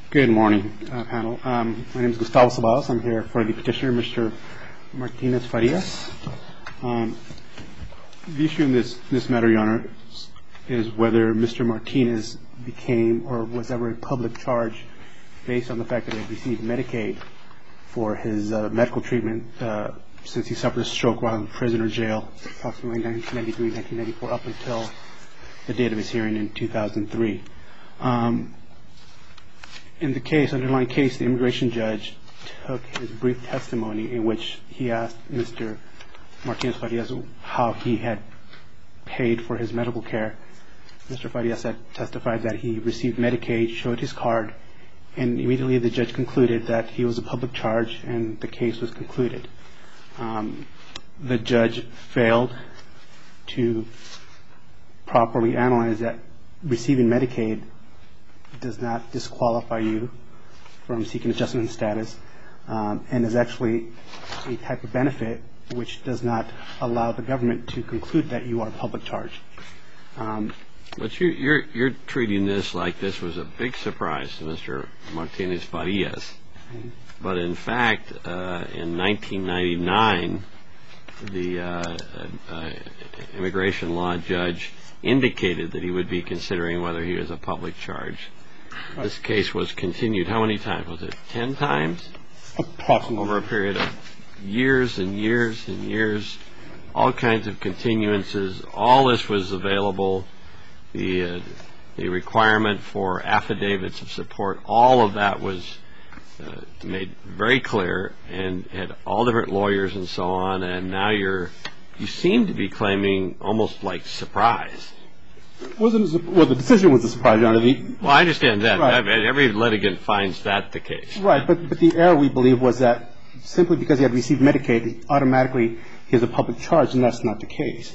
Good morning, panel. My name is Gustavo Ceballos. I'm here for the petitioner, Mr. Martinez-Farias. The issue in this matter, Your Honor, is whether Mr. Martinez became or was ever a public charge based on the fact that he had received Medicaid for his medical treatment since he suffered a stroke while in prison or jail, approximately 1993, 1994, up until the date of his hearing in 2003. In the underlying case, the immigration judge took his brief testimony in which he asked Mr. Martinez-Farias how he had paid for his medical care. Mr. Farias had testified that he received Medicaid, showed his card, and immediately the judge concluded that he was a public charge and the case was concluded. The judge failed to properly analyze that receiving Medicaid does not disqualify you from seeking adjustment status and is actually a type of benefit which does not allow the government to conclude that you are a public charge. But you're treating this like this was a big surprise to Mr. Martinez-Farias. But in fact, in 1999, the immigration law judge indicated that he would be considering whether he was a public charge. This case was continued. How many times? Was it 10 times? Approximately. Over a period of years and years and years, all kinds of continuances. All this was available. The requirement for affidavits of support, all of that was made very clear and had all different lawyers and so on. And now you seem to be claiming almost like surprise. Well, the decision was a surprise, Your Honor. Well, I understand that. Right. Every litigant finds that the case. Right, but the error, we believe, was that simply because he had received Medicaid, automatically he is a public charge, and that's not the case.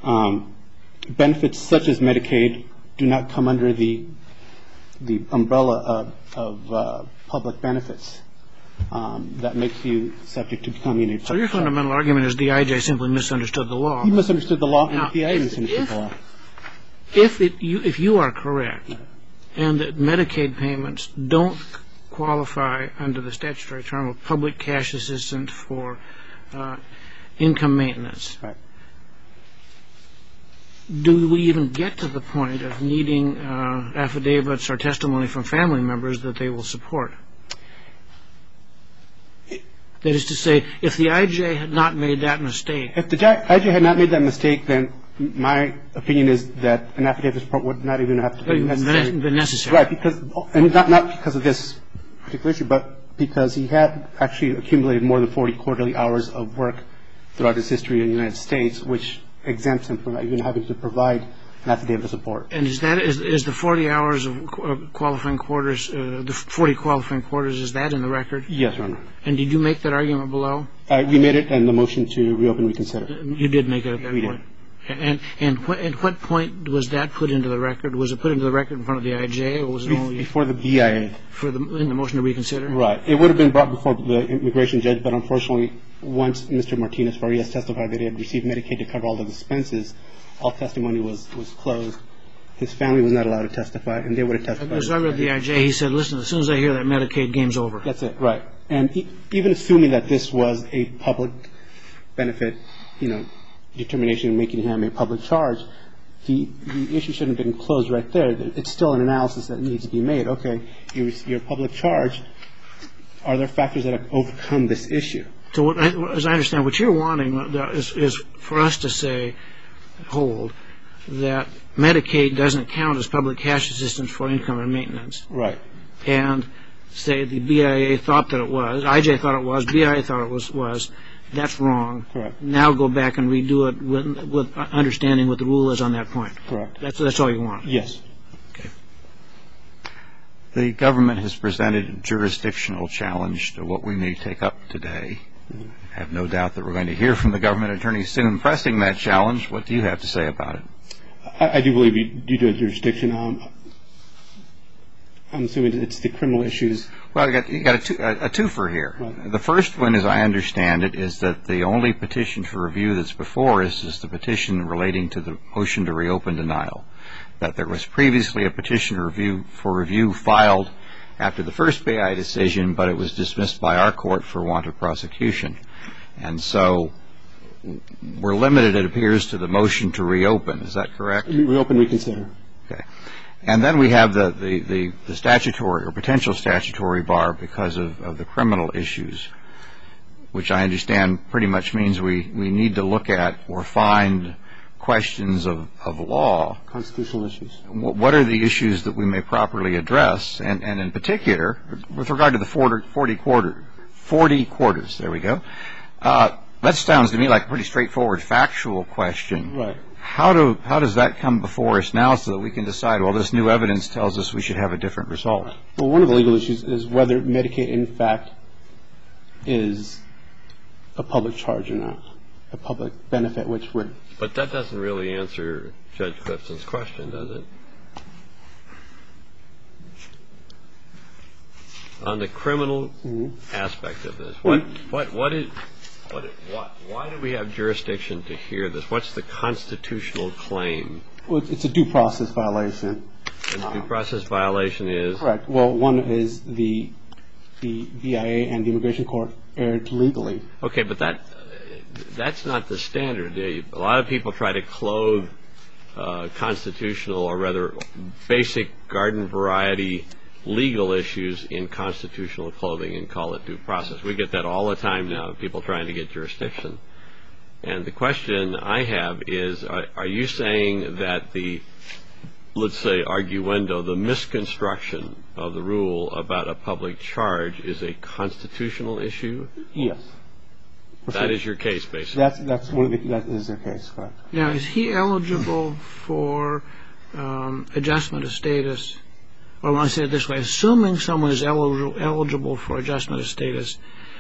Benefits such as Medicaid do not come under the umbrella of public benefits that makes you subject to becoming a public charge. So your fundamental argument is the IJ simply misunderstood the law. He misunderstood the law, and the PIA misunderstood the law. If you are correct, and that Medicaid payments don't qualify under the statutory term of public cash assistance for income maintenance, right, do we even get to the point of needing affidavits or testimony from family members that they will support? That is to say, if the IJ had not made that mistake. If the IJ had not made that mistake, then my opinion is that an affidavit support would not even have to be necessary. Right, and not because of this particular issue, but because he had actually accumulated more than 40 quarterly hours of work throughout his history in the United States, which exempts him from even having to provide an affidavit of support. And is the 40 hours of qualifying quarters, the 40 qualifying quarters, is that in the record? Yes, Your Honor. And did you make that argument below? We made it in the motion to reopen and reconsider. You did make it at that point? We did. And at what point was that put into the record? Was it put into the record in front of the IJ, or was it only before the BIA? In the motion to reconsider? Right. It would have been brought before the immigration judge, but unfortunately, once Mr. Martinez-Farias testified that he had received Medicaid to cover all the expenses, all testimony was closed. His family was not allowed to testify, and they would have testified. As I read the IJ, he said, listen, as soon as I hear that Medicaid, game's over. That's it, right. And even assuming that this was a public benefit, determination making him a public charge, the issue shouldn't have been closed right there. It's still an analysis that needs to be made. Okay, you're a public charge. Are there factors that have overcome this issue? So as I understand, what you're wanting is for us to hold that Medicaid doesn't count as public cash assistance for income and maintenance. Right. And say the BIA thought that it was, IJ thought it was, BIA thought it was. That's wrong. Correct. Now go back and redo it with understanding what the rule is on that point. Correct. That's all you want? Yes. Okay. The government has presented a jurisdictional challenge to what we may take up today. I have no doubt that we're going to hear from the government attorney soon pressing that challenge. What do you have to say about it? I do believe you do a jurisdiction. I'm assuming it's the criminal issues. Well, you got a twofer here. Right. The first one, as I understand it, is that the only petition for review that's before us is the petition relating to the motion to reopen denial. That there was previously a petition for review filed after the first BIA decision, but it was dismissed by our court for want of prosecution. And so we're limited, it appears, to the motion to reopen. Is that correct? Reopen, reconsider. Okay. And then we have the statutory or potential statutory bar because of the criminal issues, which I understand pretty much means we need to look at or find questions of law. Constitutional issues. What are the issues that we may properly address? And in particular, with regard to the 40 quarters, there we go. That sounds to me like a pretty straightforward factual question. Right. How does that come before us now so that we can decide, well, this new evidence tells us we should have a different result? Well, one of the legal issues is whether Medicaid, in fact, is a public charge or not, a public benefit, which would... But that doesn't really answer Judge Clifton's question, does it? On the criminal aspect of this, why do we have jurisdiction to hear this? What's the constitutional claim? Well, it's a due process violation. And the due process violation is? Correct. Well, one is the BIA and the Immigration Court erred legally. Okay, but that's not the standard. A lot of people try to clothe constitutional or rather basic garden variety legal issues in constitutional clothing and call it due process. We get that all the time now, people trying to get jurisdiction. And the question I have is, are you saying that the, let's say, arguendo, the misconstruction of the rule about a public charge is a constitutional issue? Yes. That is your case, basically. That is their case, correct. Now, is he eligible for adjustment of status? Or when I say it this way, assuming someone is eligible for adjustment of status,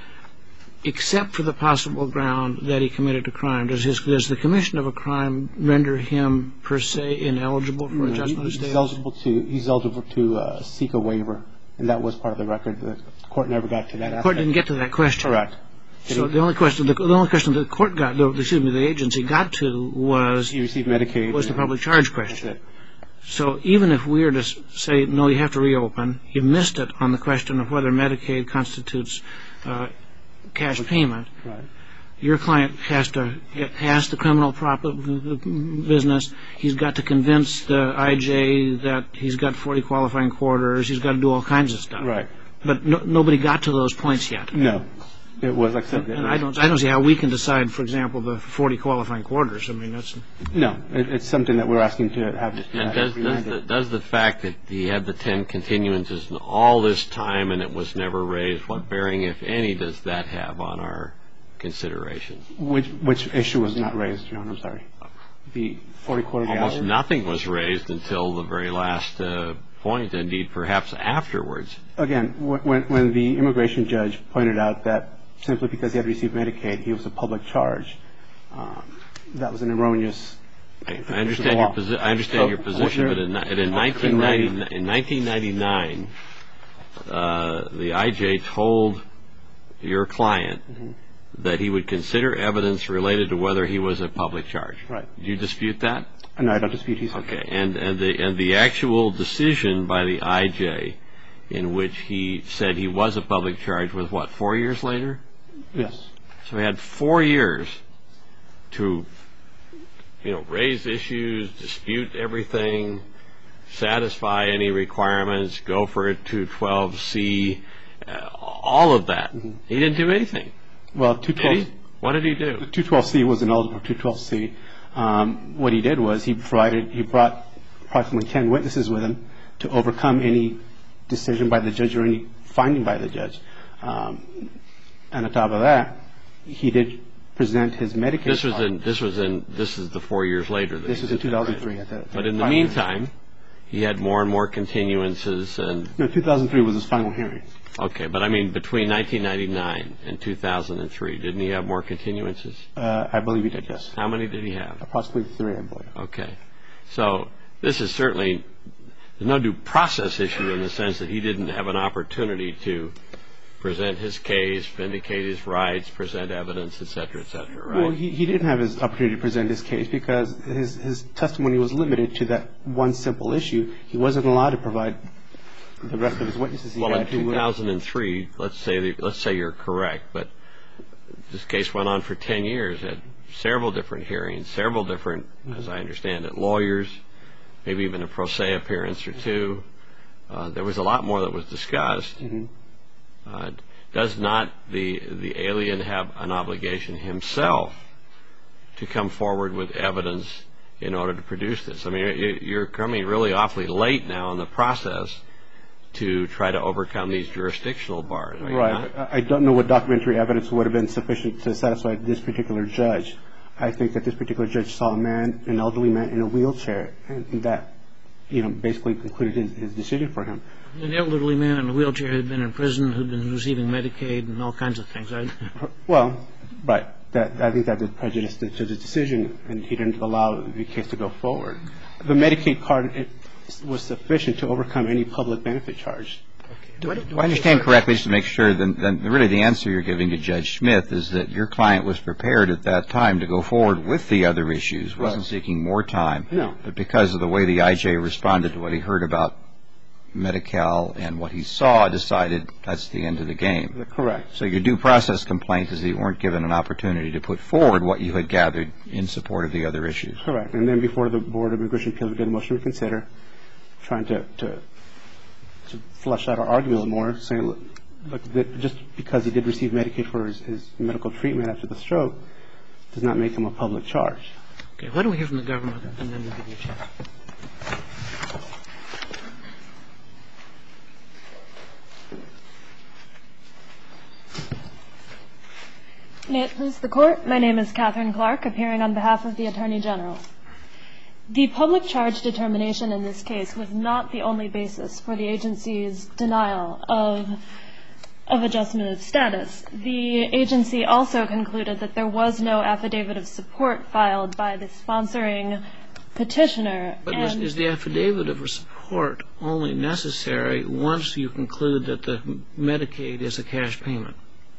except for the possible ground that he committed a crime, does the commission of a crime render him per se ineligible for adjustment of status? He's eligible to seek a waiver, and that was part of the record. The court never got to that aspect. The court didn't get to that question. Correct. So the only question the court got, the agency got to was he received Medicaid. Was the public charge question. That's it. So even if we were to say, no, you have to reopen, you missed it on the question of whether Medicaid constitutes cash payment. Right. Your client has to get past the criminal business. He's got to convince the IJ that he's got 40 qualifying quarters. He's got to do all kinds of stuff. Right. But nobody got to those points yet. No. It was, like I said. And I don't see how we can decide, for example, the 40 qualifying quarters. I mean, that's... No. It's something that we're asking to have. And does the fact that he had the 10 continuances and all this time and it was never raised, what bearing, if any, does that have on our consideration? Which issue was not raised, Your Honor? I'm sorry. The 40 quarter. Almost nothing was raised until the very last point, indeed, perhaps afterwards. Again, when the immigration judge pointed out that simply because he had received Medicaid, he was a public charge, that was an erroneous... I understand your position, but in 1999, the IJ told your client that he would consider evidence related to whether he was a public charge. Right. Do you dispute that? No, I don't dispute he said that. Okay. And the actual decision by the IJ in which he said he was a public charge was what, 4 years later? Yes. So he had 4 years to, raise issues, dispute everything, satisfy any requirements, go for a 212C, all of that. He didn't do anything. Well, 212... What did he do? The 212C was ineligible for 212C. What he did was he brought approximately 10 witnesses with him to overcome any decision by the judge or any finding by the judge. And on top of that, he did present his Medicaid. This is the 4 years later. This was in 2003. But in the meantime, he had more and more continuances and... No, 2003 was his final hearing. Okay, but I mean between 1999 and 2003, didn't he have more continuances? I believe he did, yes. How many did he have? Approximately 3, I believe. Okay. So this is certainly... There's no due process issue in the sense that he didn't have an opportunity to present his case, vindicate his rights, present evidence, et cetera, right? Well, he didn't have his opportunity to present his case because his testimony was limited to that one simple issue. He wasn't allowed to provide the rest of his witnesses he Well, had. in 2003, let's say you're correct, but this case went on for 10 years, had several different hearings, several different, as I understand it, lawyers, maybe even a pro se appearance or two. There was a lot more that was discussed. Does not the alien have an obligation himself to come forward with evidence in order to produce this? I mean, you're coming really awfully late now in the process to try to overcome these jurisdictional bars. Right. I don't know what documentary evidence would have been sufficient to satisfy this particular judge. I think that this particular judge saw a man, an elderly man, in a wheelchair, and that, basically concluded his decision for him. An elderly man in a wheelchair who had been in prison, who'd been receiving Medicaid and all kinds of things. Well, right. I think that did prejudice the judge's decision, and he didn't allow the case to go forward. The Medicaid card was sufficient to overcome any public benefit charge. Do I understand correctly, just to make sure, then really the answer you're giving to Judge Smith is that your client was prepared at that time to go forward with the other issues, wasn't seeking more time. No. But because of the way the IJ responded to what he heard about Medi-Cal and what he saw, decided that's the end of the game. Correct. So your due process complaint is that you weren't given an opportunity to put forward what you had gathered in support of the other issues. Correct. And then before the Board of Immigration Appeals, we did a motion to reconsider, trying to flesh out our argument a little more, saying, look, just because he did receive Medicaid for his medical treatment after the stroke does not make him a public charge. Okay, why don't we hear from the government, and then we'll give you a chance. May it please the Court, my name is Catherine Clark, appearing on behalf of the Attorney General. The public charge determination in this case was not the only basis for the agency's denial of adjustment of status. The agency also concluded that there was no affidavit of support filed by the sponsoring petitioner. But is the affidavit of support only necessary once you conclude that the Medicaid is a cash payment?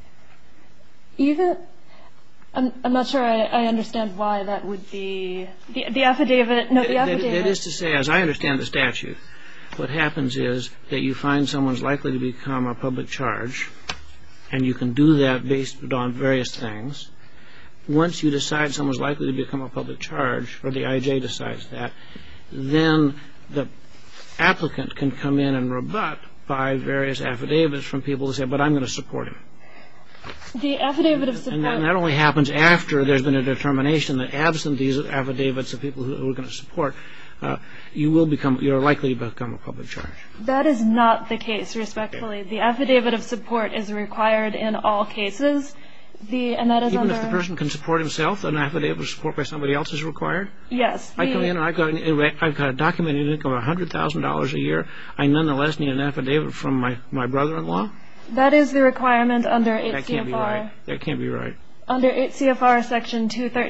I'm not sure I understand why that would be the affidavit. No, the affidavit. That is to say, as I understand the statute, what happens is that you find someone's likely to become a public charge, and you can do that based on various things. Once you decide someone's likely to become a public charge, or the IJ decides that, then the applicant can come in and rebut by various affidavits from people who say, but I'm going to support him. The affidavit of support. And that only happens after there's been a determination that absent these affidavits of people who are going to support, you're likely to become a public charge. That is not the case, respectfully. The affidavit of support is required in all cases. And that is even if the person can support himself, an affidavit of support by somebody else is required? Yes. I come in and I've got a documented income of $100,000 a year. I nonetheless need an affidavit from my brother-in-law? That is the requirement under 8 That can't CFR. be right. That can't be right. Under 8 CFR section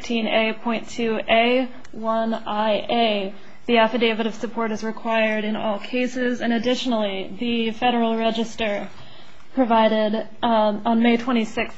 213A.2A1IA, the affidavit of support is required in all cases. And additionally, the Federal Register provided on May 26,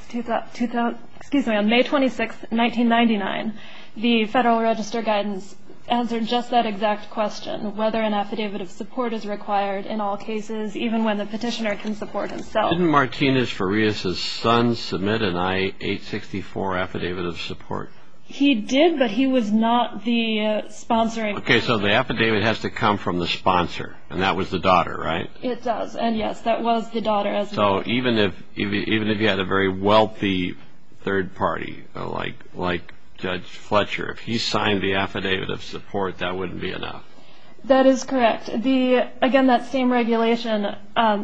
1999, the Federal Register guidance answered just that exact question, whether an affidavit of support is required in all cases, even when the petitioner can support himself. Didn't Martinez Farias' son submit an I-864 affidavit of support? He did, but he was not the sponsoring. Okay, so the affidavit has to come from the sponsor, and that was the daughter, right? It does, and yes, that was the daughter as well. So even if you had a very wealthy third party, like Judge Fletcher, if he signed the affidavit of support, that wouldn't be enough. That is correct. Again, that same regulation,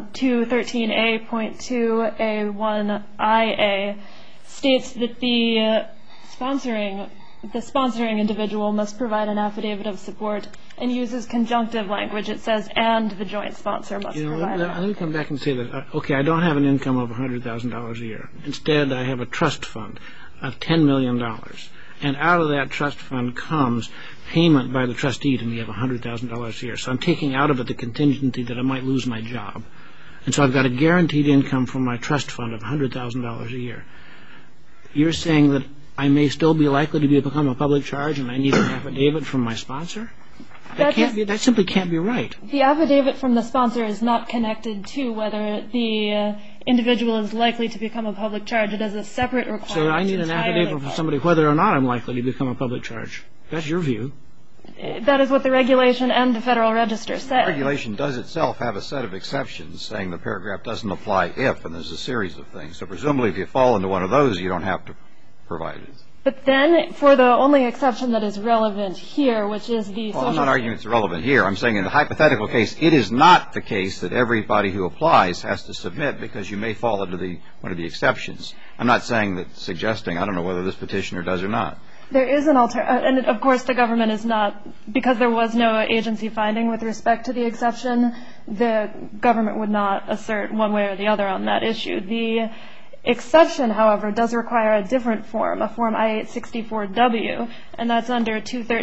213A.2A1IA, states that the sponsoring individual must provide an affidavit of support and uses conjunctive language. It says, and the joint sponsor must provide it. Let me come back and say that, okay, I don't have an income of $100,000 a year. Instead, I have a trust fund of $10 million. And out of that trust fund comes payment by the trustee to me of $100,000 a year. So I'm taking out of it the contingency that I might lose my job. And so I've got a guaranteed income from my trust fund of $100,000 a year. You're saying that I may still be likely to become a public charge and I need an affidavit from my sponsor? That simply can't be right. The affidavit from the sponsor is not connected to whether the individual is likely to become a public charge. It is a separate requirement. So I need an affidavit from somebody whether or not I'm likely to become a public charge. That's your view. That is what the regulation and the Federal Register say. The regulation does itself have a set of exceptions saying the paragraph doesn't apply if, and there's a series of things. So presumably if you fall into one of those, you don't have to provide it. But then, for the only exception that is relevant here, which is the Well, I'm not arguing it's relevant here. I'm saying in the hypothetical case, it is not the case that everybody who applies has to submit because you may fall into one of the exceptions. I'm not suggesting, I don't know whether this petitioner does or not. There is an and of course the government is not, because there was no agency finding with respect to the exception, the government would not assert one way or the other on that issue. The exception, however, does require a different form, a Form I-864W, and that's under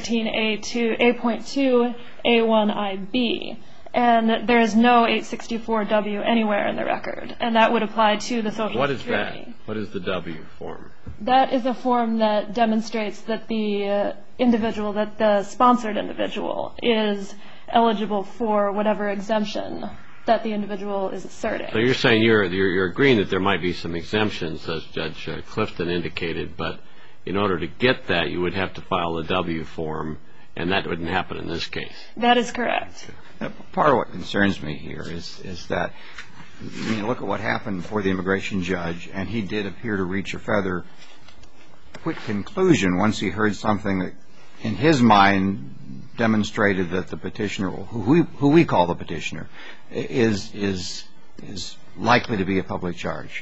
213A.2A1IB. And there is no 864W anywhere in the record, and that would apply to the Social Security. What is that? What is the W form? That is a form that demonstrates that the individual, that the sponsored individual, is eligible for whatever exemption that the individual is asserting. So you're saying you're agreeing that there might be some exemptions, as Judge Clifton indicated, but in order to get that, you would have to file a W form, and that wouldn't happen in this case. That is correct. Part of what concerns me here is that you look at what happened before the immigration judge, and he did appear to reach a rather quick conclusion once he heard something that, in his mind, demonstrated that the petitioner, who we call the petitioner, is likely to be a public charge.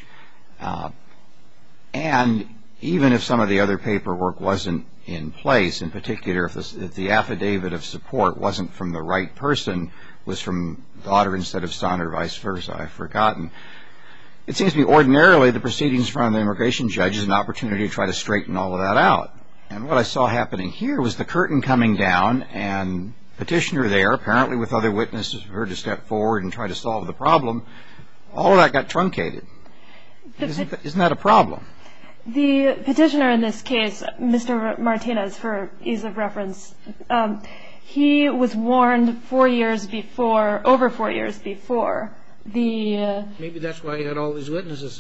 And even if some of the other paperwork wasn't in place, in particular if the affidavit of support wasn't from the right person, was from daughter instead of son or vice versa, I've forgotten, it seems to me ordinarily the proceedings in front of the immigration judge is an opportunity to try to straighten all of that out. And what I saw happening here was the curtain coming down and petitioner there, apparently with other witnesses for her to step forward and try to solve the problem, all of that got truncated. Isn't that a problem? The petitioner in this case, Mr. Martinez, for ease of reference, he was warned over 4 years before the... Maybe that's why he had all these witnesses.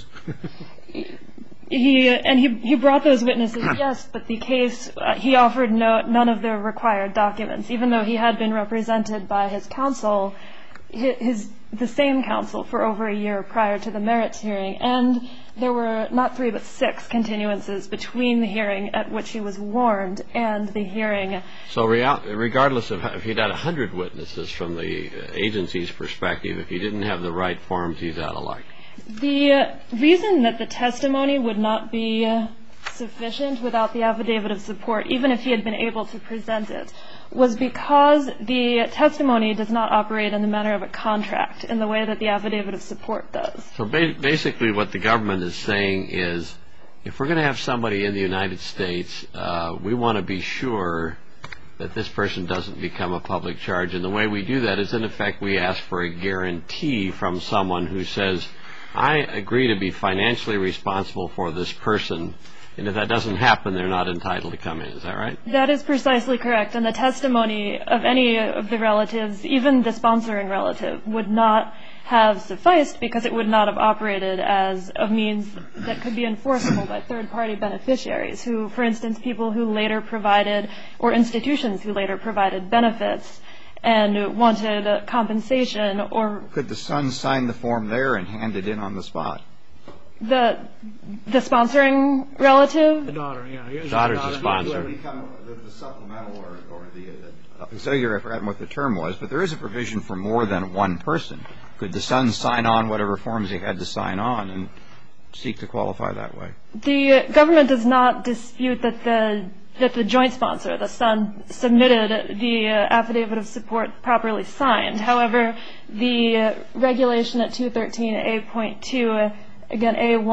He brought those witnesses, yes, but the case, he offered none of the required documents, even though he had been represented by his counsel, the same counsel, for over a year prior to the merits hearing. And there were not 3 but 6 continuances between the hearing at which he was warned and the hearing. So regardless of if he'd had 100 witnesses from the agency's perspective, if he didn't have the right forms, he's out of luck. The reason that the testimony would not be sufficient without the affidavit of support, even if he had been able to present it, was because the testimony does not operate in the manner of a contract in the way that the affidavit of support does. So basically what the government is saying is, if we're going to have somebody in the United States, we want to be sure that this person doesn't become a public charge. And the way we do that is, in effect, we ask for a guarantee from someone who says, I agree to be financially responsible for this person, and if that doesn't happen, they're not entitled to come in. Is that right? That is precisely correct. And the testimony of any of the relatives, even the sponsoring relative, would not have sufficed because it would not have operated as a means that could be enforceable by third-party beneficiaries who, for instance, people who later provided, or institutions who later provided benefits and wanted compensation, or... Could the son sign the form there and hand it in on the spot? The sponsoring relative? The daughter, yeah. The daughter's the sponsor. The supplemental or the auxiliary, I forgot what the term was, but there is a provision for more than one person. Could the son sign on whatever forms he had to sign on and seek to qualify that way? The government does not dispute that the joint sponsor, the son, submitted the affidavit of support properly signed. However, the regulation at 213A.2, again,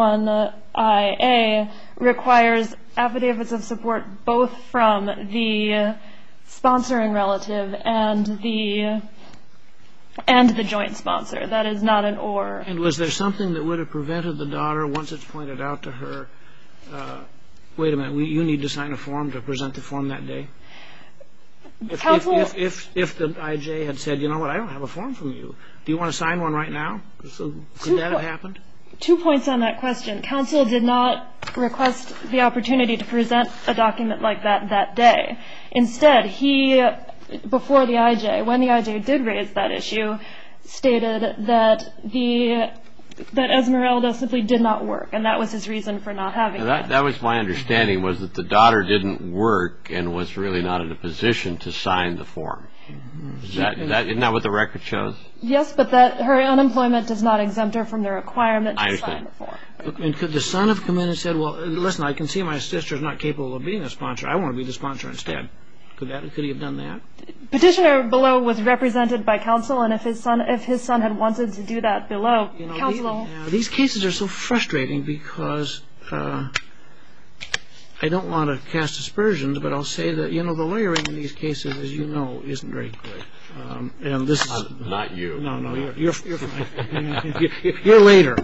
A1IA, requires affidavits of support both from the sponsoring relative and the joint sponsor. That is not an or. And was there something that would have prevented the daughter, once it's pointed out to her, wait a minute, you need to sign a form to present the form that day? Counsel, If the IJ had said, you know what, I don't have a form from you. Do you want to sign one right now? So could that have happened? 2 points on that question. Counsel did not request the opportunity to present a document like that day. Instead, he, before the IJ, when the IJ did raise that issue, stated that Esmeralda simply did not work, and that was his reason for not having it. That was my understanding, was that the daughter didn't work and was really not in a position to sign the form. Isn't that what the record shows? Yes, but that her unemployment does not exempt her from the requirement to sign the form. And could the son have come in and said, well, listen, I can see my sister's not capable of being a sponsor. I want to be the sponsor instead. Could he have done that? Petitioner below was represented by counsel, and if his son had wanted to do that below, counsel. These cases are so frustrating because I don't want to cast aspersions, but I'll say that, the lawyering in these cases, as you know, isn't very good. And this is not you. No, you're fine. You're later.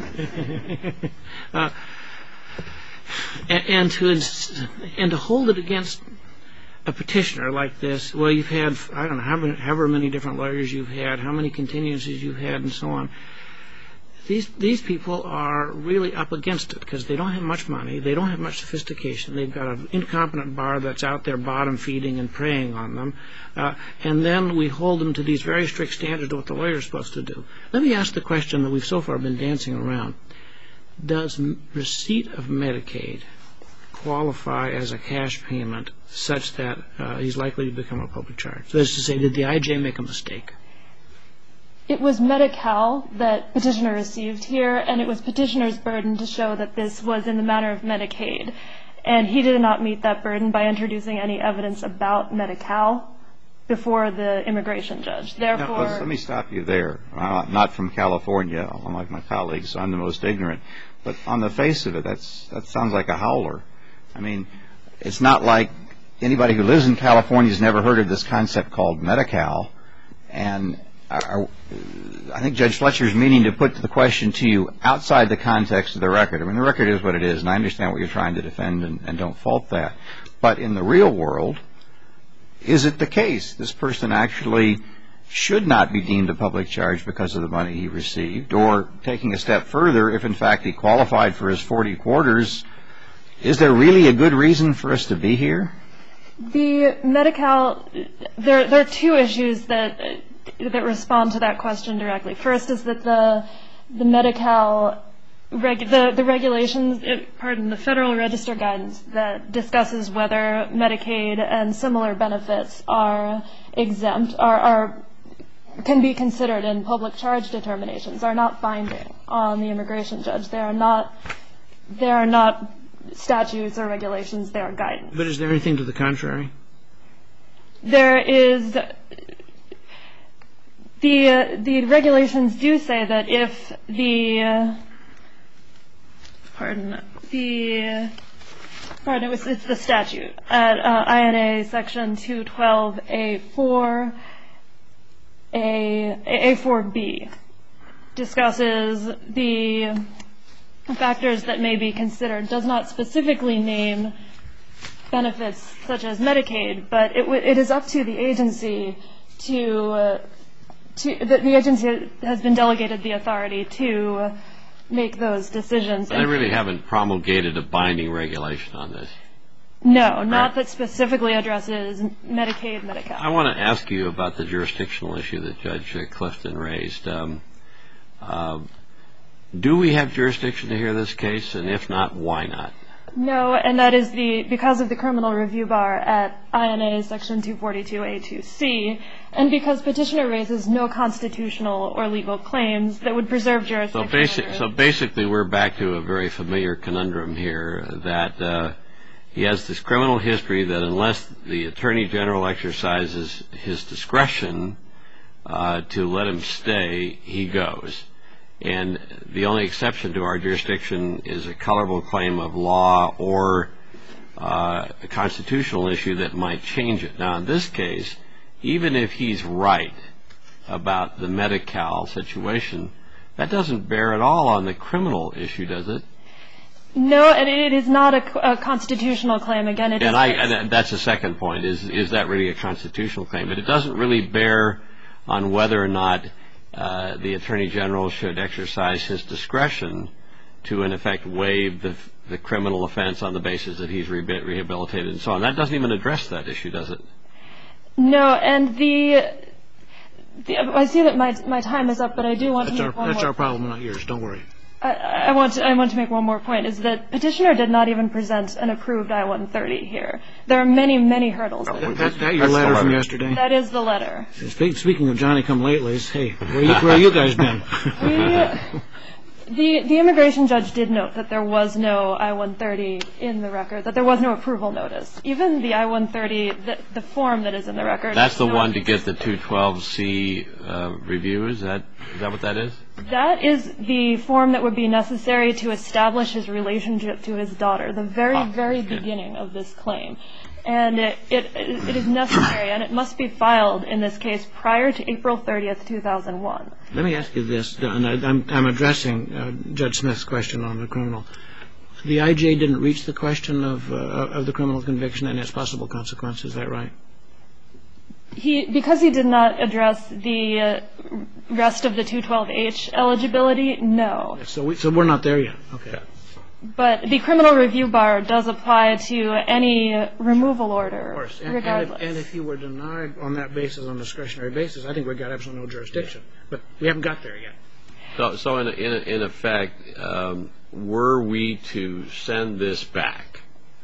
And to hold it against a petitioner like this, well, you've had, I don't know, however many different lawyers you've had, how many continuances you've had, and so on. These people are really up against it because they don't have much money, they don't have much sophistication, they've got an incompetent bar that's out there bottom feeding and preying on them, and then we hold them to these very strict standards of what the lawyer's supposed to do. Let me ask the question that we've so far been dancing around. Does receipt of Medicaid qualify as a cash payment such that he's likely to become a public charge? That is to say, did the IJ make a mistake? It was Medi-Cal that petitioner received here, and it was petitioner's burden to show that this was in the matter of Medicaid. And he did not meet that burden by introducing any evidence about Medi-Cal before the immigration judge. Therefore, let me stop you there. I'm not from California, unlike my colleagues, so I'm the most ignorant. But on the face of it, that sounds like a howler. I mean, it's not like anybody who lives in California has never heard of this concept called Medi-Cal. And I think Judge Fletcher's meaning to put the question to you outside the context of the record. I mean, the record is what it is, and I understand what you're trying to defend and don't fault that. But in the real world, is it the case this person actually should not be deemed a public charge because of the money he received? Or, taking a step further, if in fact he qualified for his 40 quarters, is there really a good reason for us to be here? The Medi-Cal, there are two issues that respond to that question directly. First is that the Medi-Cal, the regulations, the Federal Register guidance that discusses whether Medicaid and similar benefits are exempt, can be considered in public charge determinations, are not binding on the immigration judge. They are not statutes or regulations, they are guidance. But is there anything to the contrary? There is. The regulations do say that if it's the statute at INA section 212A4, A4B discusses the factors that may be considered, does not specifically name benefits such as Medicaid, but it is up to the agency the agency has been delegated the authority to make those decisions. They really haven't promulgated a binding regulation on this. No, not that specifically addresses Medicaid, Medi-Cal. I want to ask you about the jurisdictional issue that Judge Clifton raised. Do we have jurisdiction to hear this case, and if not, why not? No, and that is because of the criminal review bar at INA section 242A2C, and because petitioner raises no constitutional or legal claims that would preserve jurisdiction. So basically we're back to a very familiar conundrum here, that he has this criminal history that unless the Attorney General exercises his discretion to let him stay, he goes. And the only exception to our jurisdiction is a colorable claim of law or a constitutional issue that might change it. Now, in this case, even if he's right about the Medi-Cal situation, that doesn't bear at all on the criminal issue, does it? No, and it is not a constitutional claim. Again, it is. And that's the second point, is that really a constitutional claim? But it doesn't really bear on whether or not the Attorney General should exercise his discretion to, in effect, waive the criminal offense on the basis that he's rehabilitated and so on. That doesn't even address that issue, does it? No, and I see that my time is up, but I do want to make one more point. That's our problem, not yours. Don't worry. I want to make one more point, is that Petitioner did not even present an approved I-130 here. There are many, many hurdles. That's your letter from yesterday? That is the letter. Speaking of Johnny-come-latelys, hey, where you guys been? The immigration judge did note that there was no I-130 in the record, that there was no approval notice. Even the I-130, the form that is in the record. That's the one to get the 212C review? Is that what that is? That is the form that would be necessary to establish his relationship to his daughter, the very beginning of this claim. And it is necessary, and it must be filed in this case prior to April 30th, 2001. Let me ask you this, and I'm addressing Judge Smith's question on the criminal. The IJ didn't reach the question of the criminal conviction and its possible consequences, is that right? Because he did not address the rest of the 212H eligibility, no. So we're not there yet. Okay. But the criminal review bar does apply to any removal order, of course. regardless. And if you were denied on that basis, on a discretionary basis, I think we've got absolutely no jurisdiction. But we haven't got there yet. So in effect, were we to send this back,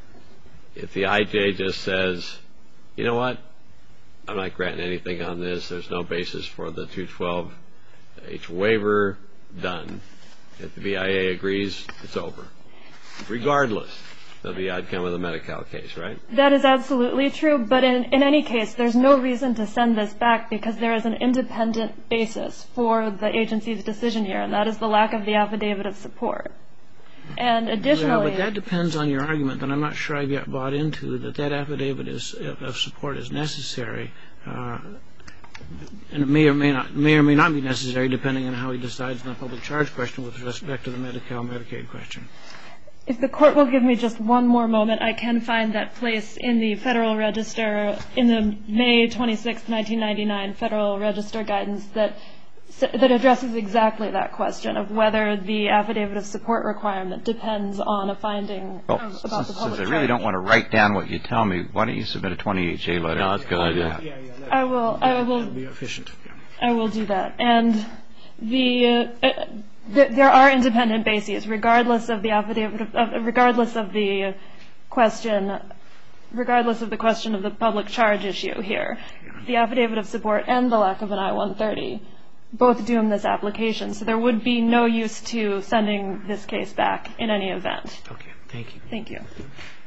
if the IJ just says, you know what, I'm not granting anything on this, there's no basis for the 212H waiver, done. If the BIA agrees, it's over, regardless of the outcome of the Medi-Cal case, right? That is absolutely true, but in any case, there's no reason to send this back because there is an independent basis for the agency's decision here, and that is the lack of the affidavit of support. And additionally... Yeah, but that depends on your argument that I'm not sure I get bought into, that affidavit of support is necessary, and it may or may not be necessary depending on how he decides on the public charge question with respect to the Medi-Cal Medicaid question. If the court will give me just one more moment, I can find that place in the Federal Register, in the May 26, 1999 Federal Register guidance that addresses exactly that question of whether the affidavit of support requirement depends on a finding about the public charge. Since I really don't want to write down what you tell me, why don't you submit a 28-J letter? No, that's a good idea. I will. That'll be efficient. I will do that. And there are independent bases, regardless of the affidavit, regardless of the question of the public charge issue here. The affidavit of support and the lack of an I-130 both doom this application, so there would be no use to sending this case back in any event. Okay, thank you. Thank you.